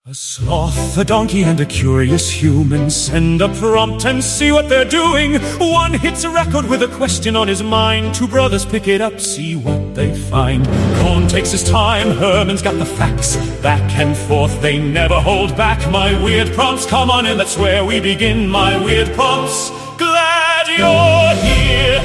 A sloth, a donkey, and a curious human send a prompt and see what they're doing. One hits a record with a question on his mind. Two brothers pick it up, see what they find. Cohn takes his time, Herman's got the facts. Back and forth, they never hold back. My weird prompts, come on in, that's where we begin. My weird prompts, glad you're here.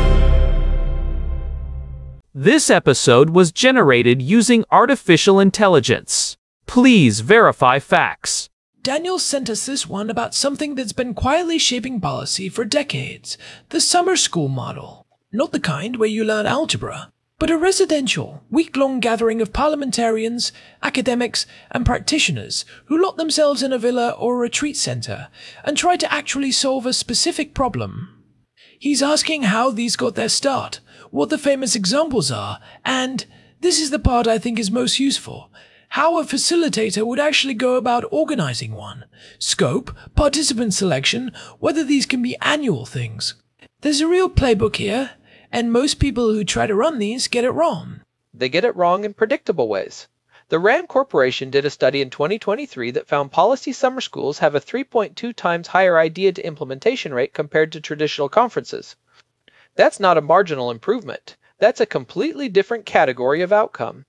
This episode was generated using artificial intelligence. Please verify facts. Daniel sent us this one about something that's been quietly shaping policy for decades. The summer school model. Not the kind where you learn algebra, but a residential, week-long gathering of parliamentarians, academics, and practitioners who lock themselves in a villa or retreat center and try to actually solve a specific problem. He's asking how these got their start, what the famous examples are, and, this is the part I think is most useful, how a facilitator would actually go about organizing one. Scope, participant selection, whether these can be annual things. There's a real playbook here, and most people who try to run these get it wrong. They get it wrong in predictable ways. The RAND Corporation did a study in 2023 that found policy summer schools have a 3.2 times higher idea to implementation rate compared to traditional conferences. That's not a marginal improvement. That's a completely different category of outcome.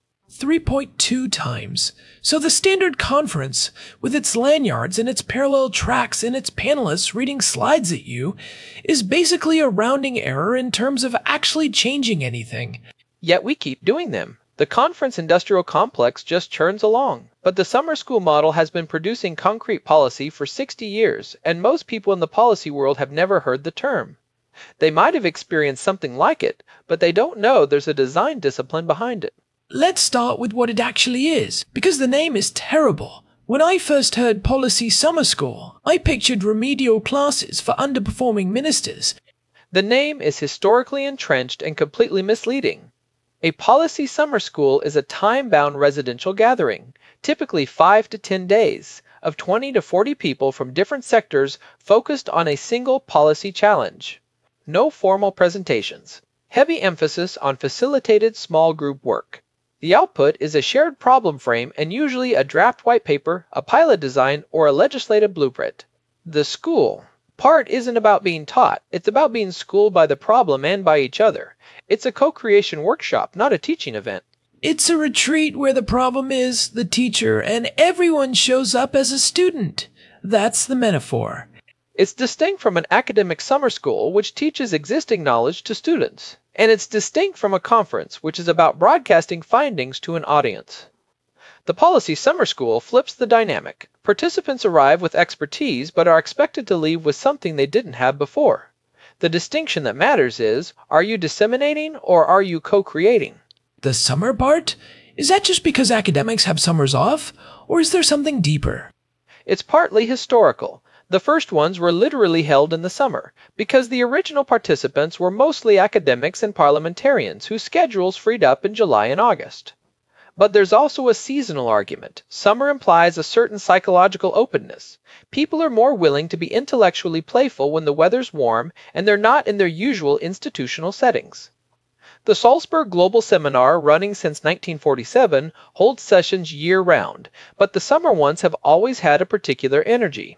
3.2 times. So the standard conference, with its lanyards and its parallel tracks and its panelists reading slides at you, is basically a rounding error in terms of actually changing anything. Yet we keep doing them. The conference industrial complex just churns along. But the summer school model has been producing concrete policy for 60 years, and most people in the policy world have never heard the term. They might have experienced something like it, but they don't know there's a design discipline behind it. Let's start with what it actually is, because the name is terrible. When I first heard Policy Summer School, I pictured remedial classes for underperforming ministers. The name is historically entrenched and completely misleading. A policy summer school is a time-bound residential gathering, typically 5 to 10 days, of 20 to 40 people from different sectors focused on a single policy challenge. No formal presentations. Heavy emphasis on facilitated small group work. The output is a shared problem frame and usually a draft white paper, a pilot design, or a legislative blueprint. The school part isn't about being taught, it's about being schooled by the problem and by each other. It's a co-creation workshop, not a teaching event. It's a retreat where the problem is the teacher and everyone shows up as a student. That's the metaphor. It's distinct from an academic summer school which teaches existing knowledge to students. And it's distinct from a conference, which is about broadcasting findings to an audience. The Policy Summer School flips the dynamic. Participants arrive with expertise but are expected to leave with something they didn't have before. The distinction that matters is, are you disseminating or are you co-creating? The summer part? Is that just because academics have summers off? Or is there something deeper? It's partly historical. The first ones were literally held in the summer, because the original participants were mostly academics and parliamentarians whose schedules freed up in July and August. But there's also a seasonal argument. Summer implies a certain psychological openness. People are more willing to be intellectually playful when the weather's warm and they're not in their usual institutional settings. The Salzburg Global Seminar, running since 1947, holds sessions year-round, but the summer ones have always had a particular energy.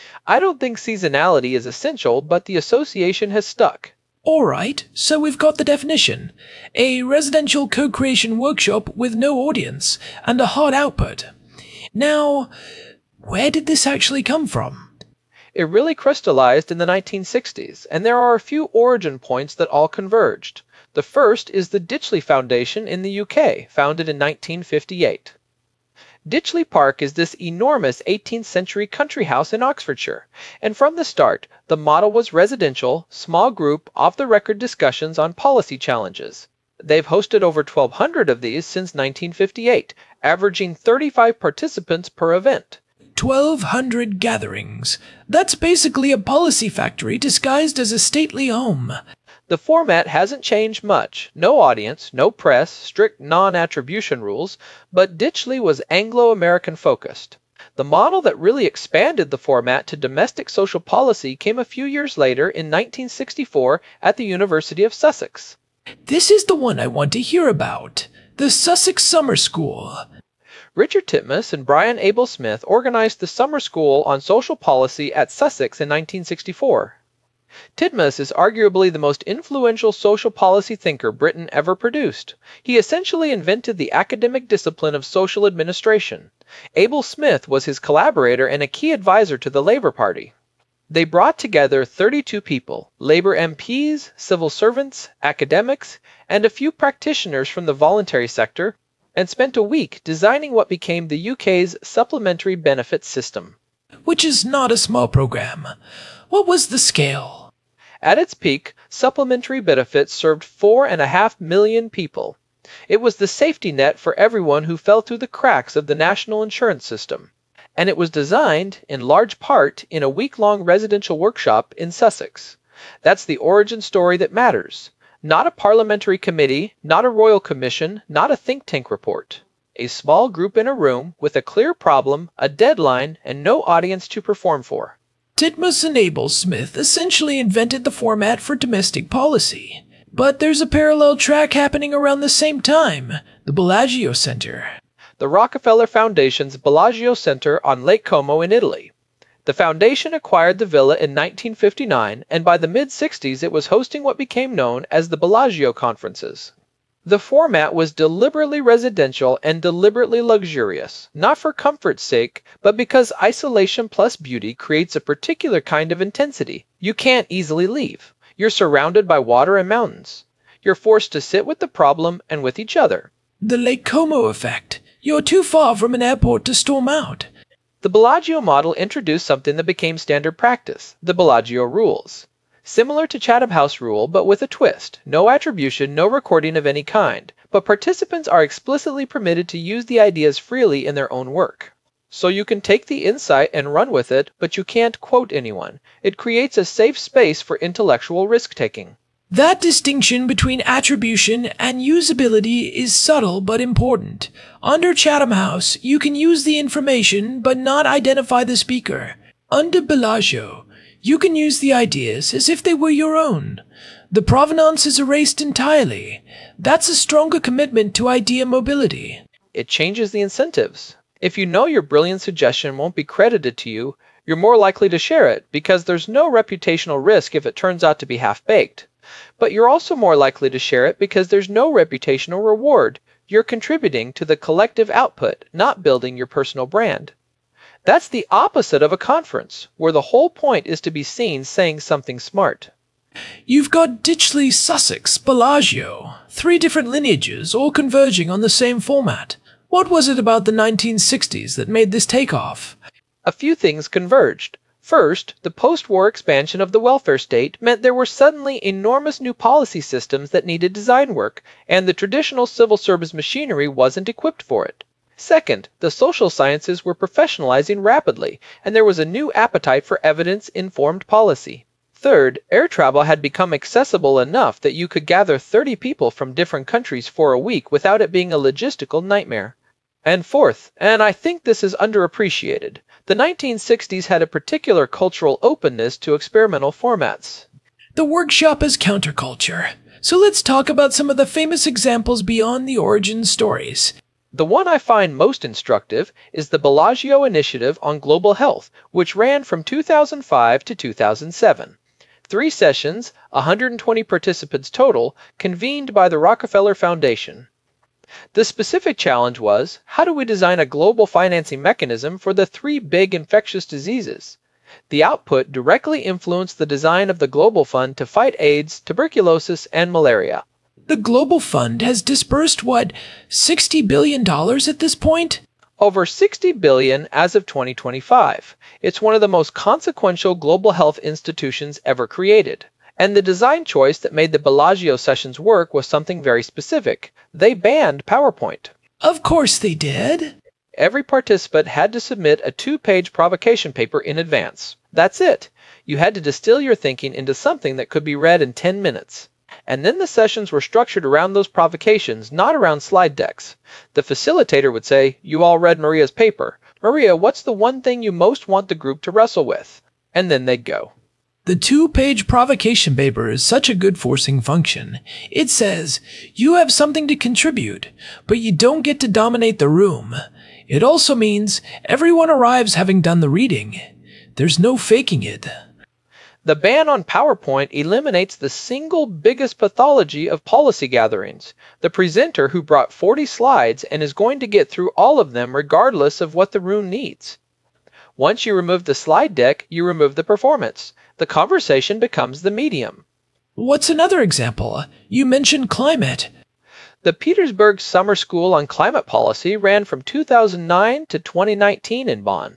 I don't think seasonality is essential, but the association has stuck. Alright, so we've got the definition. A residential co-creation workshop with no audience and a hard output. Now, where did this actually come from? It really crystallized in the 1960s, and there are a few origin points that all converged. The first is the Ditchley Foundation in the UK, founded in 1958. Ditchley Park is this enormous 18th century country house in Oxfordshire, and from the start, the model was residential, small group, off-the-record discussions on policy challenges. They've hosted over 1,200 of these since 1958, averaging 35 participants per event. 1,200 gatherings. That's basically a policy factory disguised as a stately home. The format hasn't changed much. No audience, no press, strict non-attribution rules, but Ditchley was Anglo-American focused. The model that really expanded the format to domestic social policy came a few years later in 1964 at the University of Sussex. This is the one I want to hear about. The Sussex Summer School. Richard Titmuss and Brian Abel Smith organized the Summer School on Social Policy at Sussex in 1964. Titmuss is arguably the most influential social policy thinker Britain ever produced. He essentially invented the academic discipline of social administration. Abel Smith was his collaborator and a key advisor to the Labour Party. They brought together 32 people, Labour MPs, civil servants, academics, and a few practitioners from the voluntary sector, and spent a week designing what became the UK's supplementary benefit system. Which is not a small program. What was the scale? At its peak, supplementary benefits served 4.5 million people. It was the safety net for everyone who fell through the cracks of the national insurance system. And it was designed, in large part, in a week-long residential workshop in Sussex. That's the origin story that matters. Not a parliamentary committee, not a royal commission, not a think tank report. A small group in a room with a clear problem, a deadline, and no audience to perform for. Titmuss and Abel Smith essentially invented the format for domestic policy. But there's a parallel track happening around the same time, the Bellagio Center. The Rockefeller Foundation's Bellagio Center on Lake Como in Italy. The foundation acquired the villa in 1959, and by the mid-60s it was hosting what became known as the Bellagio Conferences. The format was deliberately residential and deliberately luxurious, not for comfort's sake, but because isolation plus beauty creates a particular kind of intensity. You can't easily leave. You're surrounded by water and mountains. You're forced to sit with the problem and with each other. The Lake Como effect. You're too far from an airport to storm out. The Bellagio model introduced something that became standard practice, the Bellagio rules. Similar to Chatham House rule, but with a twist. No attribution, no recording of any kind, but participants are explicitly permitted to use the ideas freely in their own work. So you can take the insight and run with it, but you can't quote anyone. It creates a safe space for intellectual risk-taking. That distinction between attribution and usability is subtle but important. Under Chatham House, you can use the information but not identify the speaker. Under Bellagio, you can use the ideas as if they were your own. The provenance is erased entirely. That's a stronger commitment to idea mobility. It changes the incentives. If you know your brilliant suggestion won't be credited to you, you're more likely to share it because there's no reputational risk if it turns out to be half-baked. But you're also more likely to share it because there's no reputational reward. You're contributing to the collective output, not building your personal brand. That's the opposite of a conference, where the whole point is to be seen saying something smart. You've got Ditchley, Sussex, Bellagio, 3 different lineages all converging on the same format. What was it about the 1960s that made this take off? A few things converged. First, the post-war expansion of the welfare state meant there were suddenly enormous new policy systems that needed design work, and the traditional civil service machinery wasn't equipped for it. Second, the social sciences were professionalizing rapidly, and there was a new appetite for evidence-informed policy. Third, air travel had become accessible enough that you could gather 30 people from different countries for a week without it being a logistical nightmare. And fourth, and I think this is underappreciated, the 1960s had a particular cultural openness to experimental formats. The workshop is counterculture. So let's talk about some of the famous examples beyond the origin stories. The one I find most instructive is the Bellagio Initiative on Global Health, which ran from 2005 to 2007. 3 sessions, 120 participants total, convened by the Rockefeller Foundation. The specific challenge was, how do we design a global financing mechanism for the 3 big infectious diseases? The output directly influenced the design of the Global Fund to fight AIDS, tuberculosis, and malaria. The Global Fund has disbursed, $60 billion at this point? Over $60 billion as of 2025. It's one of the most consequential global health institutions ever created. And the design choice that made the Bellagio sessions work was something very specific. They banned PowerPoint. Of course they did. Every participant had to submit a 2-page provocation paper in advance. That's it. You had to distill your thinking into something that could be read in 10 minutes. And then the sessions were structured around those provocations, not around slide decks. The facilitator would say, "You all read Maria's paper. Maria, what's the one thing you most want the group to wrestle with?" And then they'd go. The 2-page provocation paper is such a good forcing function. It says, you have something to contribute, but you don't get to dominate the room. It also means everyone arrives having done the reading. There's no faking it. The ban on PowerPoint eliminates the single biggest pathology of policy gatherings, the presenter who brought 40 slides and is going to get through all of them regardless of what the room needs. Once you remove the slide deck, you remove the performance. The conversation becomes the medium. What's another example? You mentioned climate. The Petersburg Summer School on Climate Policy ran from 2009 to 2019 in Bonn.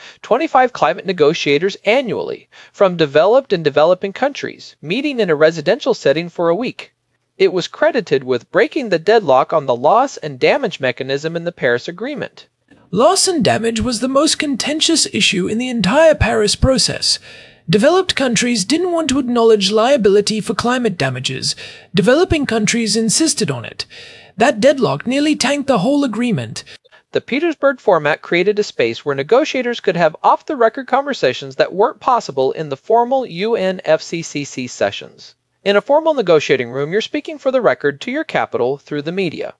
25 climate negotiators annually, from developed and developing countries, meeting in a residential setting for a week. It was credited with breaking the deadlock on the loss and damage mechanism in the Paris Agreement. Loss and damage was the most contentious issue in the entire Paris process. Developed countries didn't want to acknowledge liability for climate damages. Developing countries insisted on it. That deadlock nearly tanked the whole agreement. The Petersburg format created a space where negotiators could have off-the-record conversations that weren't possible in the formal UNFCCC sessions. In a formal negotiating room, you're speaking for the record to your capital through the media.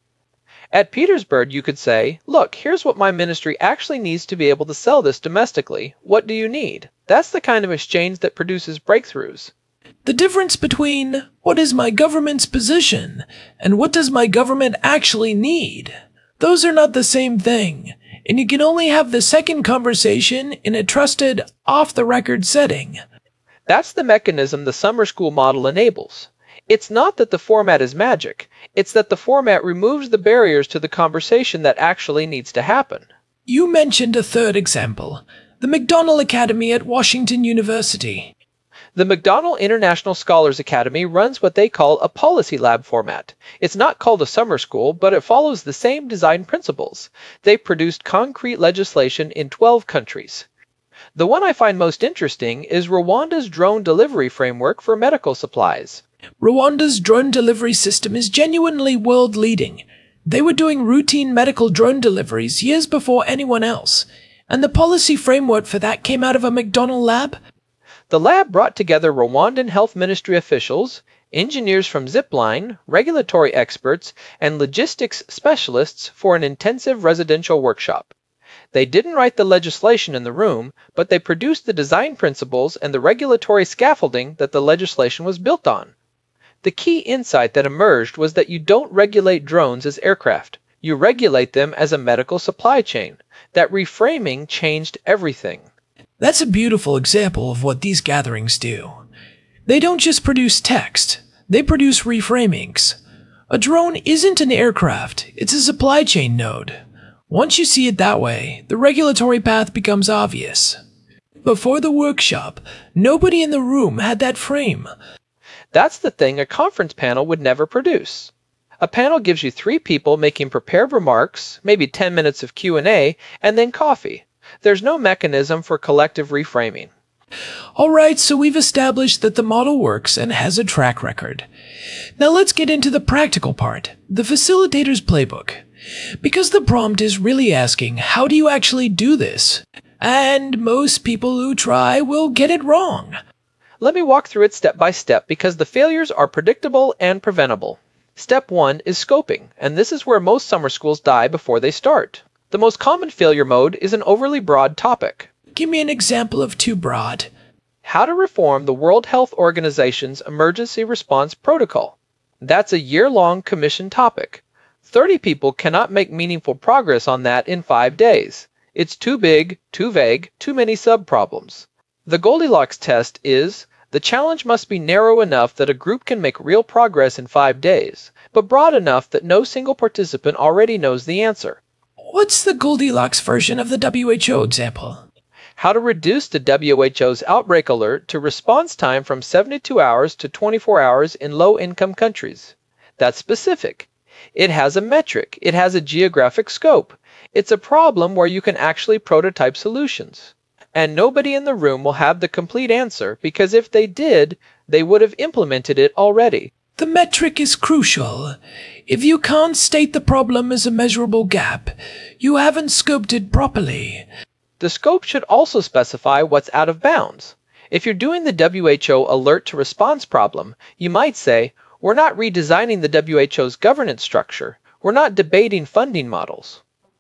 At Petersburg, you could say, look, here's what my ministry actually needs to be able to sell this domestically. What do you need? That's the kind of exchange that produces breakthroughs. The difference between what is my government's position and what does my government actually need? Those are not the same thing, and you can only have the second conversation in a trusted, off-the-record setting. That's the mechanism the summer school model enables. It's not that the format is magic, it's that the format removes the barriers to the conversation that actually needs to happen. You mentioned a third example, the McDonnell Academy at Washington University. The McDonnell International Scholars Academy runs what they call a policy lab format. It's not called a summer school, but it follows the same design principles. They produced concrete legislation in 12 countries. The one I find most interesting is Rwanda's drone delivery framework for medical supplies. Rwanda's drone delivery system is genuinely world-leading. They were doing routine medical drone deliveries years before anyone else, and the policy framework for that came out of a McDonnell lab. The lab brought together Rwandan Health Ministry officials, engineers from Zipline, regulatory experts, and logistics specialists for an intensive residential workshop. They didn't write the legislation in the room, but they produced the design principles and the regulatory scaffolding that the legislation was built on. The key insight that emerged was that you don't regulate drones as aircraft. You regulate them as a medical supply chain. That reframing changed everything. That's a beautiful example of what these gatherings do. They don't just produce text, they produce reframings. A drone isn't an aircraft, it's a supply chain node. Once you see it that way, the regulatory path becomes obvious. Before the workshop, nobody in the room had that frame. That's the thing a conference panel would never produce. A panel gives you 3 people making prepared remarks, maybe 10 minutes of Q&A, and then coffee. There's no mechanism for collective reframing. Alright, so we've established that the model works and has a track record. Now let's get into the practical part, the facilitator's playbook. Because the prompt is really asking, how do you actually do this? And most people who try will get it wrong. Let me walk through it step by step because the failures are predictable and preventable. Step 1 is scoping, and this is where most summer schools die before they start. The most common failure mode is an overly broad topic. Give me an example of too broad. How to reform the World Health Organization's emergency response protocol. That's a year-long commission topic. 30 people cannot make meaningful progress on that in 5 days. It's too big, too vague, too many sub-problems. The Goldilocks test is, the challenge must be narrow enough that a group can make real progress in 5 days, but broad enough that no single participant already knows the answer. What's the Goldilocks version of the WHO example? How to reduce the WHO's outbreak alert to response time from 72 hours to 24 hours in low-income countries. That's specific. It has a metric. It has a geographic scope. It's a problem where you can actually prototype solutions. And nobody in the room will have the complete answer because if they did, they would have implemented it already. The metric is crucial. If you can't state the problem as a measurable gap, you haven't scoped it properly. The scope should also specify what's out of bounds. If you're doing the WHO alert to response problem, you might say, we're not redesigning the WHO's governance structure. We're not debating funding models.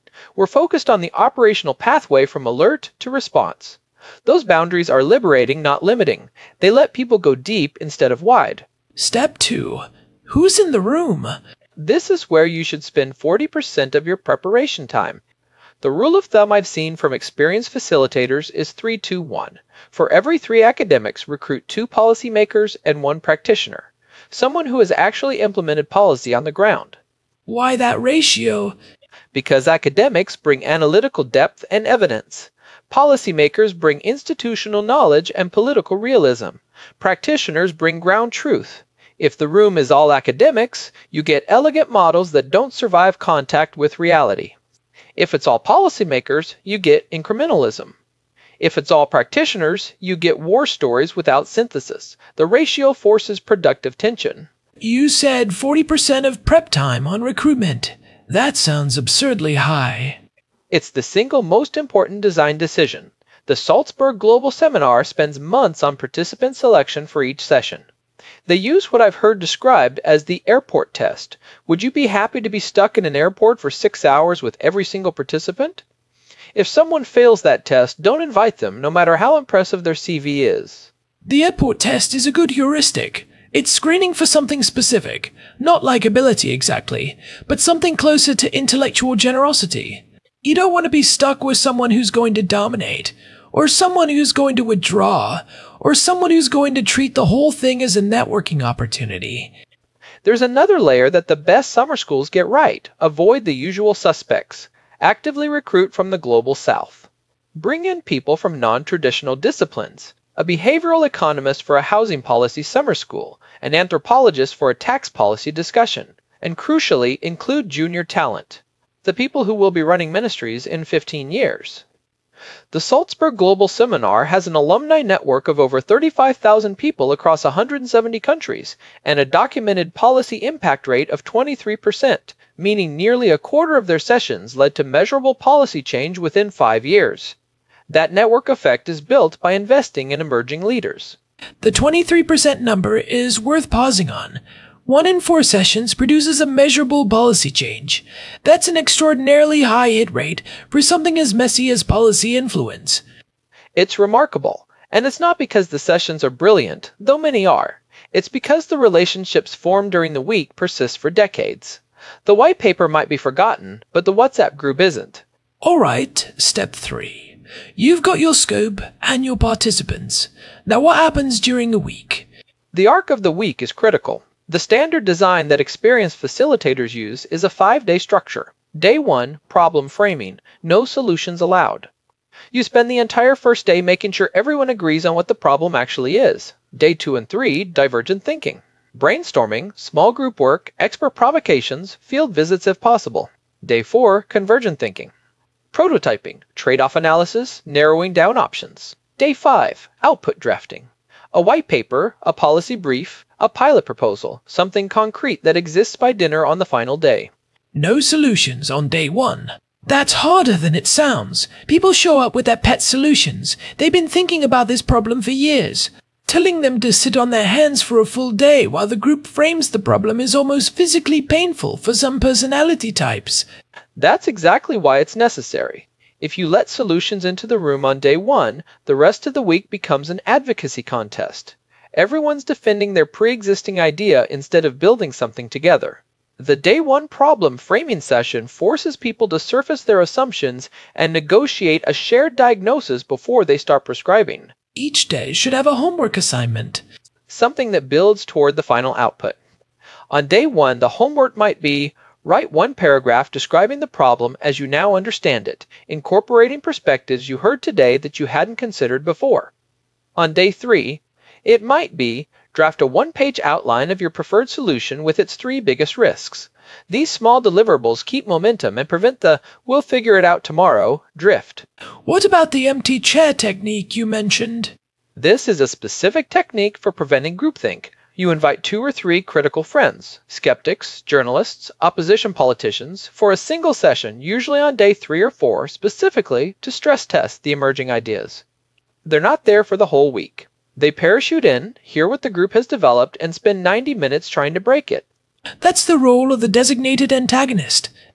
We're focused on the operational pathway from alert to response. Those boundaries are liberating, not limiting. They let people go deep instead of wide. Step 2. Who's in the room? This is where you should spend 40% of your preparation time. The rule of thumb I've seen from experienced facilitators is 3-2-1. For every 3 academics, recruit 2 policymakers and 1 practitioner, someone who has actually implemented policy on the ground. Why that ratio? Because academics bring analytical depth and evidence. Policymakers bring institutional knowledge and political realism. Practitioners bring ground truth. If the room is all academics, you get elegant models that don't survive contact with reality. If it's all policymakers, you get incrementalism. If it's all practitioners, you get war stories without synthesis. The ratio forces productive tension. You said 40% of prep time on recruitment. That sounds absurdly high. It's the single most important design decision. The Salzburg Global Seminar spends months on participant selection for each session. They use what I've heard described as the airport test. Would you be happy to be stuck in an airport for 6 hours with every single participant? If someone fails that test, don't invite them, no matter how impressive their CV is. The airport test is a good heuristic. It's screening for something specific, not likability exactly, but something closer to intellectual generosity. You don't want to be stuck with someone who's going to dominate, or someone who's going to withdraw, or someone who's going to treat the whole thing as a networking opportunity. There's another layer that the best summer schools get right. Avoid the usual suspects. Actively recruit from the global south. Bring in people from non-traditional disciplines. A behavioral economist for a housing policy summer school, an anthropologist for a tax policy discussion, and crucially, include junior talent, the people who will be running ministries in 15 years. The Salzburg Global Seminar has an alumni network of over 35,000 people across 170 countries and a documented policy impact rate of 23%, meaning nearly a quarter of their sessions led to measurable policy change within 5 years. That network effect is built by investing in emerging leaders. The 23% number is worth pausing on. 1 in 4 sessions produces a measurable policy change. That's an extraordinarily high hit rate for something as messy as policy influence. It's remarkable, and it's not because the sessions are brilliant, though many are. It's because the relationships formed during the week persist for decades. The white paper might be forgotten, but the WhatsApp group isn't. Alright, step 3. You've got your scope and your participants. Now what happens during the week? The arc of the week is critical. The standard design that experienced facilitators use is a 5-day structure. Day 1, problem framing. No solutions allowed. You spend the entire first day making sure everyone agrees on what the problem actually is. Day 2 and 3, divergent thinking. Brainstorming, small group work, expert provocations, field visits if possible. Day 4, convergent thinking. Prototyping, trade-off analysis, narrowing down options. Day 5, output drafting. A white paper, a policy brief, a pilot proposal, something concrete that exists by dinner on the final day. No solutions on day 1. That's harder than it sounds. People show up with their pet solutions. They've been thinking about this problem for years. Telling them to sit on their hands for a full day while the group frames the problem is almost physically painful for some personality types. That's exactly why it's necessary. If you let solutions into the room on day 1, the rest of the week becomes an advocacy contest. Everyone's defending their pre-existing idea instead of building something together. The day 1 problem framing session forces people to surface their assumptions and negotiate a shared diagnosis before they start prescribing. Each day should have a homework assignment. Something that builds toward the final output. On day 1, the homework might be write 1 paragraph describing the problem as you now understand it, incorporating perspectives you heard today that you hadn't considered before. On day 3, it might be draft a 1-page outline of your preferred solution with its 3 biggest risks. These small deliverables keep momentum and prevent the "we'll figure it out tomorrow" drift. What about the empty chair technique you mentioned? This is a specific technique for preventing groupthink. You invite 2 or 3 critical friends, skeptics, journalists, opposition politicians, for a single session, usually on day 3 or 4, specifically to stress test the emerging ideas. They're not there for the whole week. They parachute in, hear what the group has developed, and spend 90 minutes trying to break it. That's the role of the designated antagonist.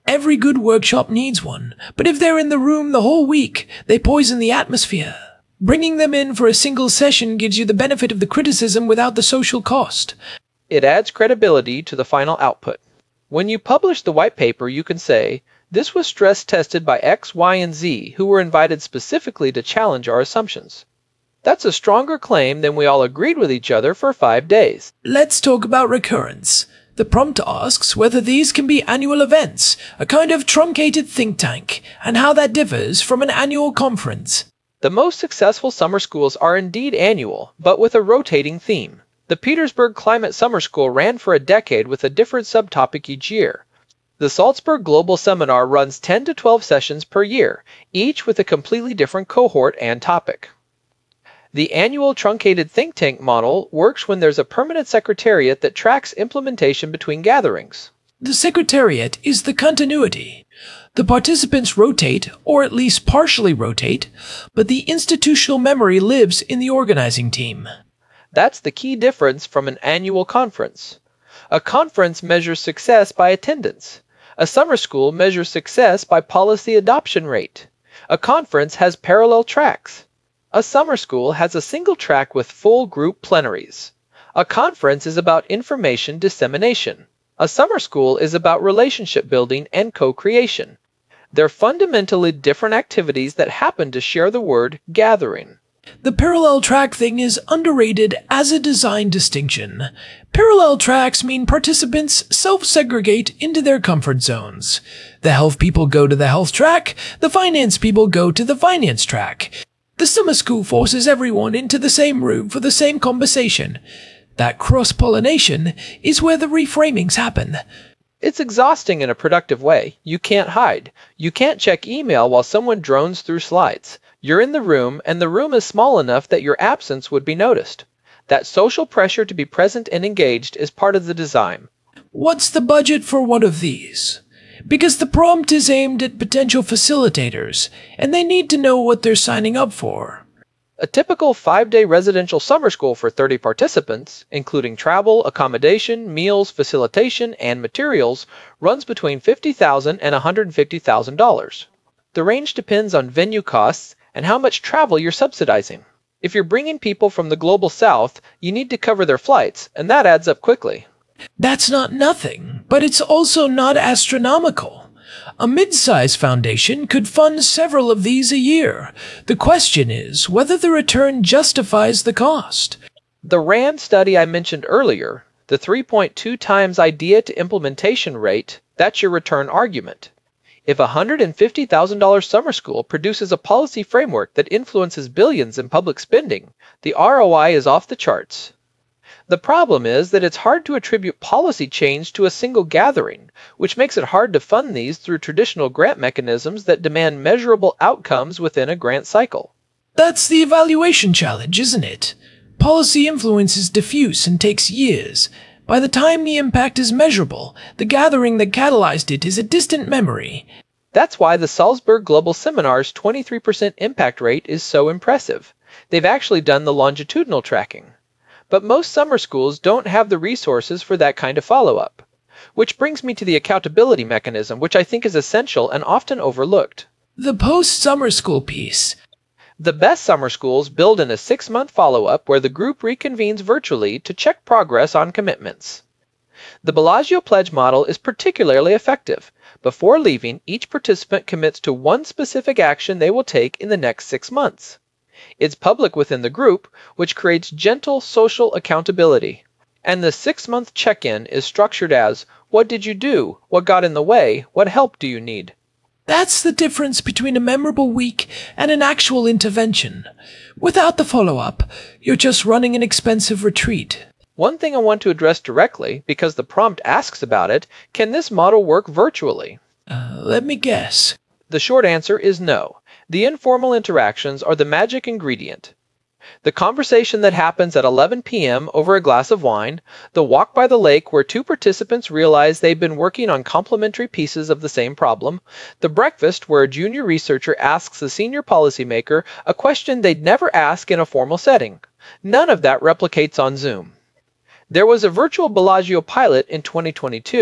Every good workshop needs one, but if they're in the room the whole week, they poison the atmosphere. Bringing them in for a single session gives you the benefit of the criticism without the social cost. It adds credibility to the final output. When you publish the white paper, you can say, "This was stress tested by X, Y, and Z who were invited specifically to challenge our assumptions." That's a stronger claim than we all agreed with each other for 5 days. Let's talk about recurrence. The prompt asks whether these can be annual events, a kind of truncated think tank, and how that differs from an annual conference. The most successful summer schools are indeed annual, but with a rotating theme. The Petersburg Climate Summer School ran for a decade with a different subtopic each year. The Salzburg Global Seminar runs 10 to 12 sessions per year, each with a completely different cohort and topic. The annual truncated think tank model works when there's a permanent secretariat that tracks implementation between gatherings. The secretariat is the continuity. The participants rotate, or at least partially rotate, but the institutional memory lives in the organizing team. That's the key difference from an annual conference. A conference measures success by attendance. A summer school measures success by policy adoption rate. A conference has parallel tracks. A summer school has a single track with full group plenaries. A conference is about information dissemination. A summer school is about relationship building and co-creation. They're fundamentally different activities that happen to share the word gathering. The parallel track thing is underrated as a design distinction. Parallel tracks mean participants self-segregate into their comfort zones. The health people go to the health track, the finance people go to the finance track. The summer school forces everyone into the same room for the same conversation. That cross-pollination is where the reframings happen. It's exhausting in a productive way. You can't hide. You can't check email while someone drones through slides. You're in the room, and the room is small enough that your absence would be noticed. That social pressure to be present and engaged is part of the design. What's the budget for one of these? Because the prompt is aimed at potential facilitators, and they need to know what they're signing up for. A typical 5-day residential summer school for 30 participants, including travel, accommodation, meals, facilitation, and materials, runs between $50,000 and $150,000. The range depends on venue costs and how much travel you're subsidizing. If you're bringing people from the global south, you need to cover their flights, and that adds up quickly. That's not nothing, but it's also not astronomical. A mid-size foundation could fund several of these a year. The question is whether the return justifies the cost. The RAND study I mentioned earlier, the 3.2 times idea to implementation rate, that's your return argument. If a $150,000 summer school produces a policy framework that influences billions in public spending, the ROI is off the charts. The problem is that it's hard to attribute policy change to a single gathering, which makes it hard to fund these through traditional grant mechanisms that demand measurable outcomes within a grant cycle. That's the evaluation challenge, isn't it? Policy influence is diffuse and takes years. By the time the impact is measurable, the gathering that catalyzed it is a distant memory. That's why the Salzburg Global Seminar's 23% impact rate is so impressive. They've actually done the longitudinal tracking. But most summer schools don't have the resources for that kind of follow-up. Which brings me to the accountability mechanism, which I think is essential and often overlooked. The post-summer school piece. The best summer schools build in a 6-month follow-up where the group reconvenes virtually to check progress on commitments. The Bellagio Pledge model is particularly effective. Before leaving, each participant commits to one specific action they will take in the next 6 months. It's public within the group, which creates gentle social accountability. And the 6-month check-in is structured as, what did you do? What got in the way? What help do you need? That's the difference between a memorable week and an actual intervention. Without the follow-up, you're just running an expensive retreat. One thing I want to address directly, because the prompt asks about it, can this model work virtually? Let me guess. The short answer is no. The informal interactions are the magic ingredient. The conversation that happens at 11 p.m. over a glass of wine, the walk by the lake where two participants realize they've been working on complementary pieces of the same problem, the breakfast where a junior researcher asks a senior policymaker a question they'd never ask in a formal setting. None of that replicates on Zoom. There was a virtual Bellagio pilot in 2022,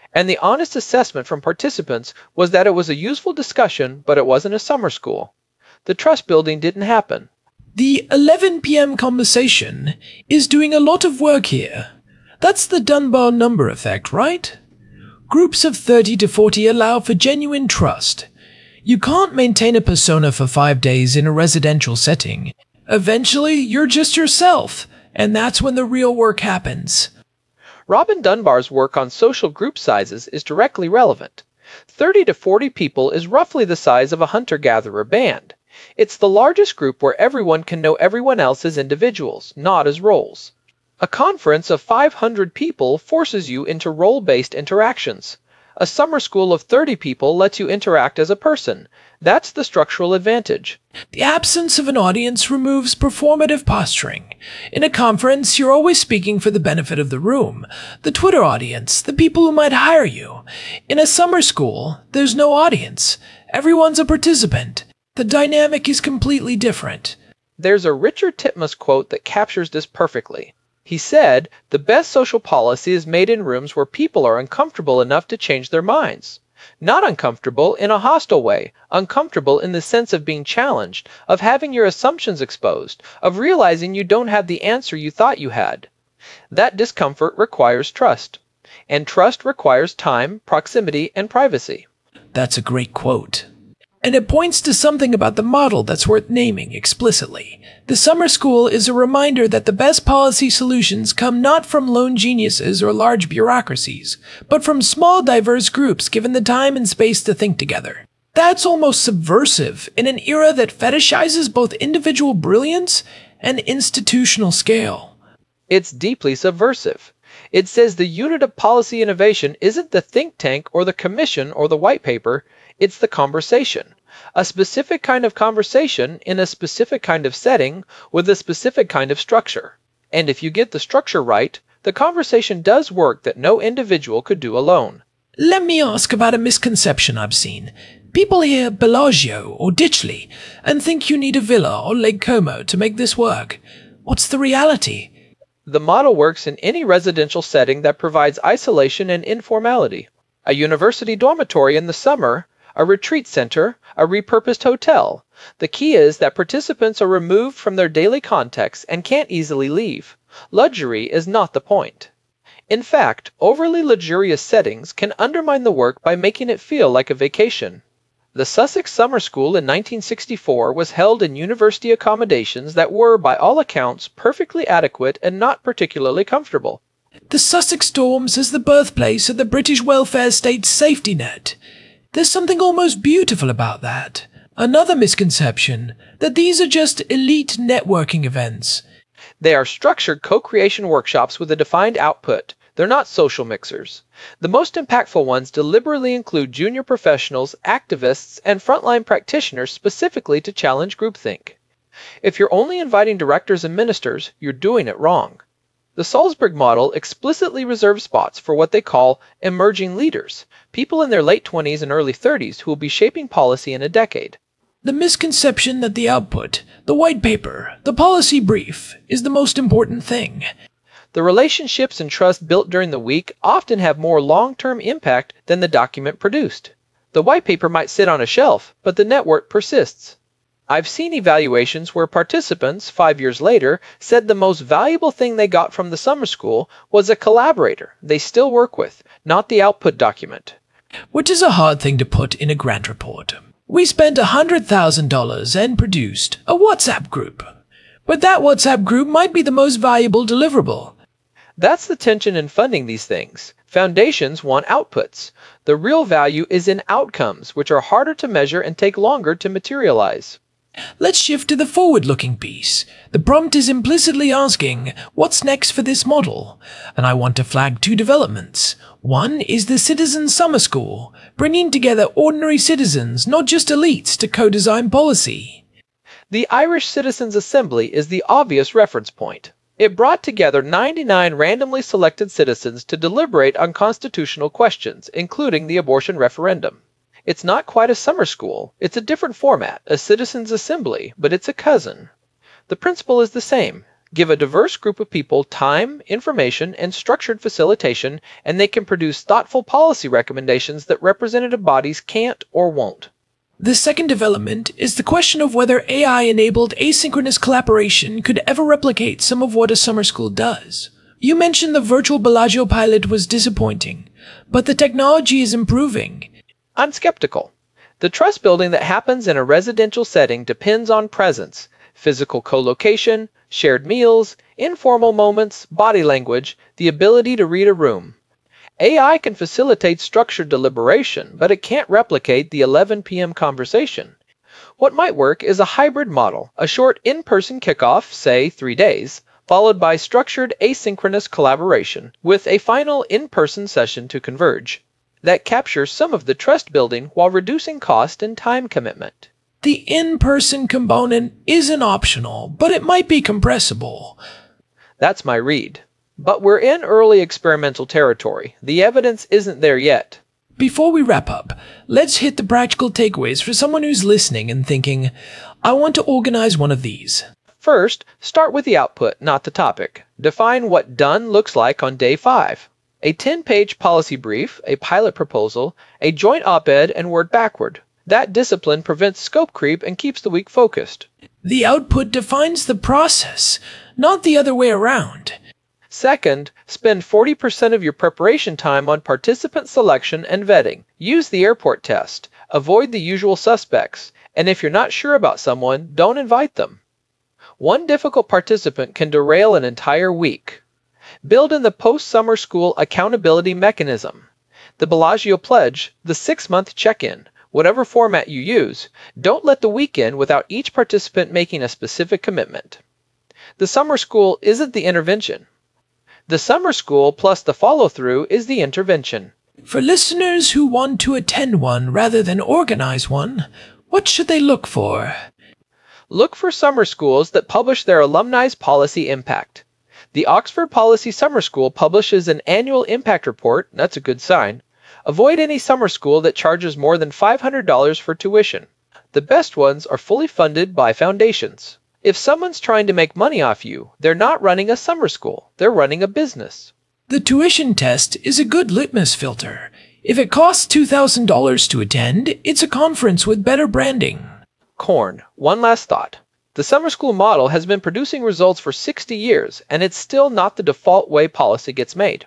And the honest assessment from participants was that it was a useful discussion, but it wasn't a summer school. The trust building didn't happen. The 11 p.m. conversation is doing a lot of work here. That's the Dunbar number effect, right? Groups of 30 to 40 allow for genuine trust. You can't maintain a persona for 5 days in a residential setting. Eventually, you're just yourself, and that's when the real work happens. Robin Dunbar's work on social group sizes is directly relevant. 30 to 40 people is roughly the size of a hunter-gatherer band. It's the largest group where everyone can know everyone else as individuals, not as roles. A conference of 500 people forces you into role-based interactions. A summer school of 30 people lets you interact as a person. That's the structural advantage. The absence of an audience removes performative posturing. In a conference, you're always speaking for the benefit of the room, the Twitter audience, the people who might hire you. In a summer school, there's no audience. Everyone's a participant. The dynamic is completely different. There's a Richard Titmuss quote that captures this perfectly. He said, "The best social policy is made in rooms where people are uncomfortable enough to change their minds. Not uncomfortable in a hostile way, uncomfortable in the sense of being challenged, of having your assumptions exposed, of realizing you don't have the answer you thought you had. That discomfort requires trust. And trust requires time, proximity, and privacy." That's a great quote. And it points to something about the model that's worth naming explicitly. The summer school is a reminder that the best policy solutions come not from lone geniuses or large bureaucracies, but from small, diverse groups given the time and space to think together. That's almost subversive in an era that fetishizes both individual brilliance and institutional scale. It's deeply subversive. It says the unit of policy innovation isn't the think tank or the commission or the white paper, it's the conversation. A specific kind of conversation in a specific kind of setting with a specific kind of structure. And if you get the structure right, the conversation does work that no individual could do alone. Let me ask about a misconception I've seen. People hear Bellagio or Ditchley and think you need a villa or Lake Como to make this work. What's the reality? The model works in any residential setting that provides isolation and informality. A university dormitory in the summer, a retreat center, a repurposed hotel. The key is that participants are removed from their daily context and can't easily leave. Luxury is not the point. In fact, overly luxurious settings can undermine the work by making it feel like a vacation. The Sussex Summer School in 1964 was held in university accommodations that were, by all accounts, perfectly adequate and not particularly comfortable. The Sussex dorms is the birthplace of the British welfare state's safety net. There's something almost beautiful about that. Another misconception, that these are just elite networking events. They are structured co-creation workshops with a defined output. They're not social mixers. The most impactful ones deliberately include junior professionals, activists, and frontline practitioners specifically to challenge groupthink. If you're only inviting directors and ministers, you're doing it wrong. The Salzburg model explicitly reserves spots for what they call emerging leaders, people in their late 20s and early 30s who will be shaping policy in a decade. The misconception that the output, the white paper, the policy brief, is the most important thing. The relationships and trust built during the week often have more long-term impact than the document produced. The white paper might sit on a shelf, but the network persists. I've seen evaluations where participants, 5 years later, said the most valuable thing they got from the summer school was a collaborator they still work with, not the output document. Which is a hard thing to put in a grant report. We spent $100,000 and produced a WhatsApp group. But that WhatsApp group might be the most valuable deliverable. That's the tension in funding these things. Foundations want outputs. The real value is in outcomes, which are harder to measure and take longer to materialize. Let's shift to the forward-looking piece. The prompt is implicitly asking, what's next for this model? And I want to flag 2 developments. One is the Citizen Summer School, bringing together ordinary citizens, not just elites, to co-design policy. The Irish Citizens' Assembly is the obvious reference point. It brought together 99 randomly selected citizens to deliberate on constitutional questions, including the abortion referendum. It's not quite a summer school. It's a different format, a citizens' assembly, but it's a cousin. The principle is the same. Give a diverse group of people time, information, and structured facilitation, and they can produce thoughtful policy recommendations that representative bodies can't or won't. The second development is the question of whether AI-enabled asynchronous collaboration could ever replicate some of what a summer school does. You mentioned the virtual Bellagio pilot was disappointing, but the technology is improving. I'm skeptical. The trust building that happens in a residential setting depends on presence, physical co-location, shared meals, informal moments, body language, the ability to read a room. AI can facilitate structured deliberation, but it can't replicate the 11 p.m. conversation. What might work is a hybrid model, a short in-person kickoff, say 3 days, followed by structured asynchronous collaboration, with a final in-person session to converge, that captures some of the trust building while reducing cost and time commitment. The in-person component isn't optional, but it might be compressible. That's my read. But we're in early experimental territory. The evidence isn't there yet. Before we wrap up, let's hit the practical takeaways for someone who's listening and thinking, I want to organize one of these. First, start with the output, not the topic. Define what done looks like on day 5. A 10-page policy brief, a pilot proposal, a joint op-ed, and word backward. That discipline prevents scope creep and keeps the week focused. The output defines the process, not the other way around. Second, spend 40% of your preparation time on participant selection and vetting. Use the airport test. Avoid the usual suspects. And if you're not sure about someone, don't invite them. One difficult participant can derail an entire week. Build in the post-summer school accountability mechanism. The Bellagio Pledge, the 6-month check-in. Whatever format you use, don't let the week end without each participant making a specific commitment. The summer school isn't the intervention. The summer school plus the follow-through is the intervention. For listeners who want to attend one rather than organize one, what should they look for? Look for summer schools that publish their alumni's policy impact. The Oxford Policy Summer School publishes an annual impact report. That's a good sign. Avoid any summer school that charges more than $500 for tuition. The best ones are fully funded by foundations. If someone's trying to make money off you, they're not running a summer school. They're running a business. The tuition test is a good litmus filter. If it costs $2,000 to attend, it's a conference with better branding. Corn, one last thought. The summer school model has been producing results for 60 years, and it's still not the default way policy gets made.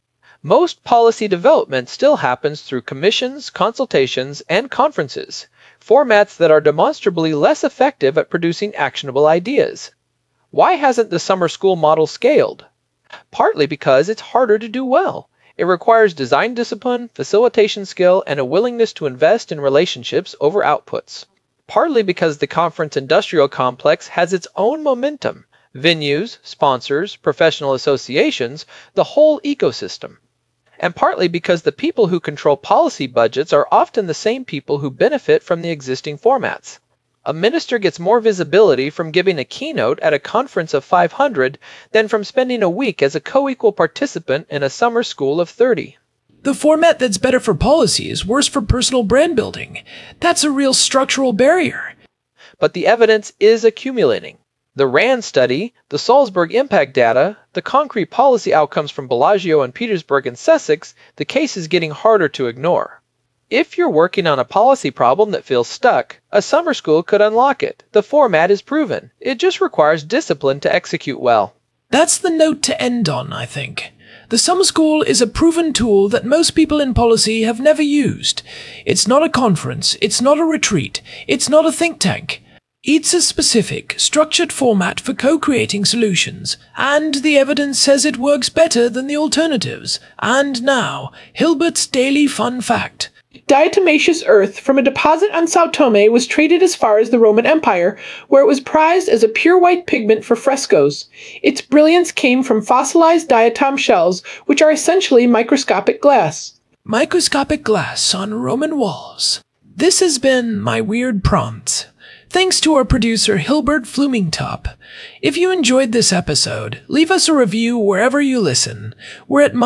Most policy development still happens through commissions, consultations, and conferences, formats that are demonstrably less effective at producing actionable ideas. Why hasn't the summer school model scaled? Partly because it's harder to do well. It requires design discipline, facilitation skill, and a willingness to invest in relationships over outputs. Partly because the conference industrial complex has its own momentum, venues, sponsors, professional associations, the whole ecosystem. And partly because the people who control policy budgets are often the same people who benefit from the existing formats. A minister gets more visibility from giving a keynote at a conference of 500 than from spending a week as a co-equal participant in a summer school of 30. The format that's better for policy is worse for personal brand building. That's a real structural barrier. But the evidence is accumulating. The RAND study, the Salzburg impact data, the concrete policy outcomes from Bellagio and Petersburg and Sussex, the case is getting harder to ignore. If you're working on a policy problem that feels stuck, a summer school could unlock it. The format is proven. It just requires discipline to execute well. That's the note to end on, I think. The summer school is a proven tool that most people in policy have never used. It's not a conference, it's not a retreat, it's not a think tank. It's a specific, structured format for co-creating solutions, and the evidence says it works better than the alternatives. And now, Hilbert's daily fun fact. Diatomaceous earth from a deposit on Sao Tome was traded as far as the Roman Empire, where it was prized as a pure white pigment for frescoes. Its brilliance came from fossilized diatom shells, which are essentially microscopic glass. Microscopic glass on Roman walls. This has been My Weird Prompt. Thanks to our producer Hilbert Flumingtop. If you enjoyed this episode, leave us a review wherever you listen. We're at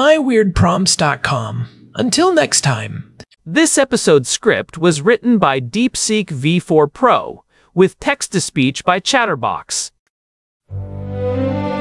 myweirdprompts.com. Until next time. This episode's script was written by DeepSeek V4 Pro, with text-to-speech by Chatterbox.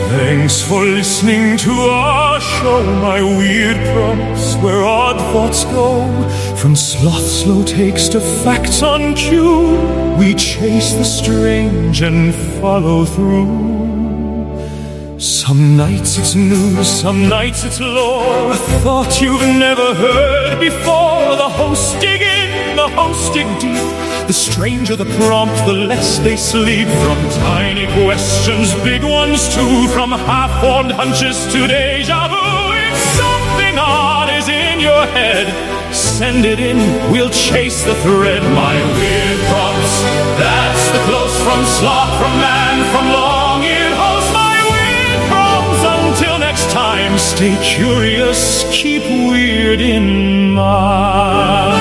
Thanks for listening to our show, my weird prompts, where odd thoughts go. From sloth slow takes to facts on cue, we chase the strange and follow through. Some nights it's news, some nights it's lore, a thought you've never heard before. The hosts dig in, the hosts dig deep. The stranger the prompt, the less they sleep. From tiny questions, big ones too, from half-formed hunches to deja vu. If something odd is in your head, send it in, we'll chase the thread. My weird prompts, that's the close from sloth, from man, from long-eared host. My weird prompts, until next time, stay curious, keep weird in mind.